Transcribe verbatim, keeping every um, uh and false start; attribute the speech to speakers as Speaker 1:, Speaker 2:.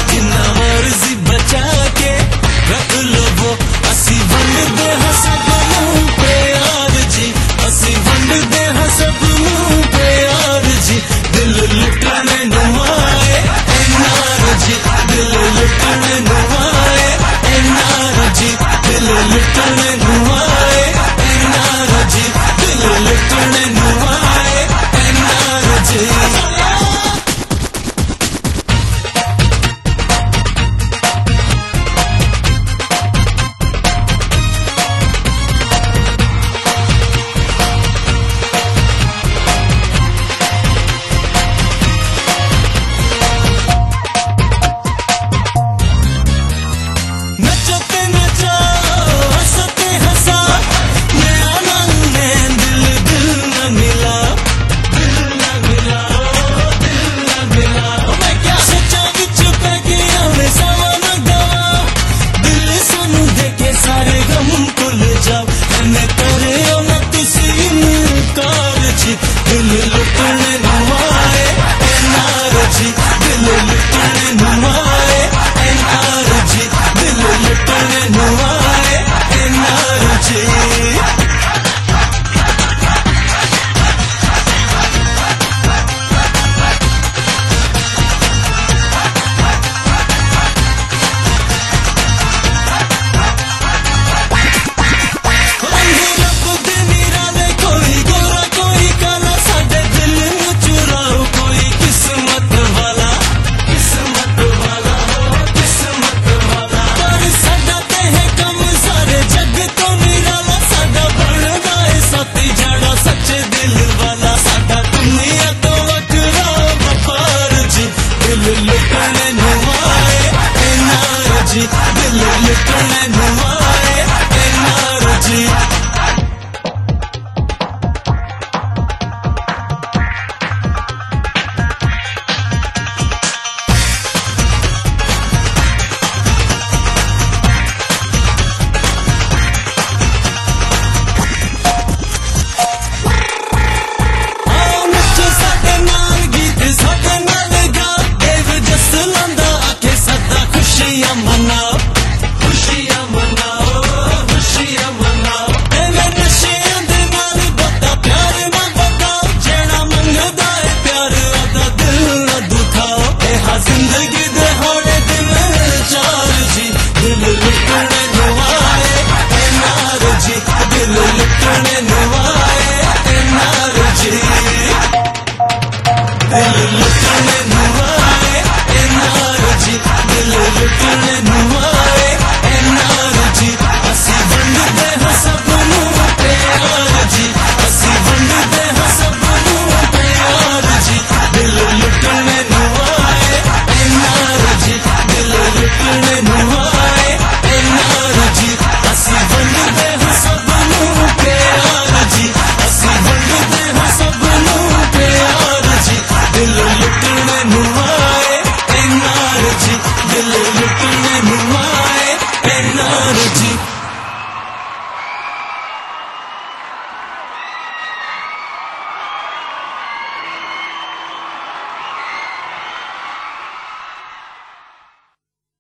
Speaker 1: जिन्ना मर्जी बचा के रख लो वो असी वंडदे हां सब मुंह पे यार जी असी वंडदे हां सब मुंह पे यार जी दिल लुटने नुआए एनार जी दिल लुटने नुआए एनार जी दिल लुटने नुआए एनार जी दिल लुटने नुआए एनार जी दिल लुटने नुआए एनार जी दिल लुटने नुआए एनार जी दिल लुटने नुआए एनार जी लुटने नुआए एनार जी दिल लुटने नुआए एनार जी I'm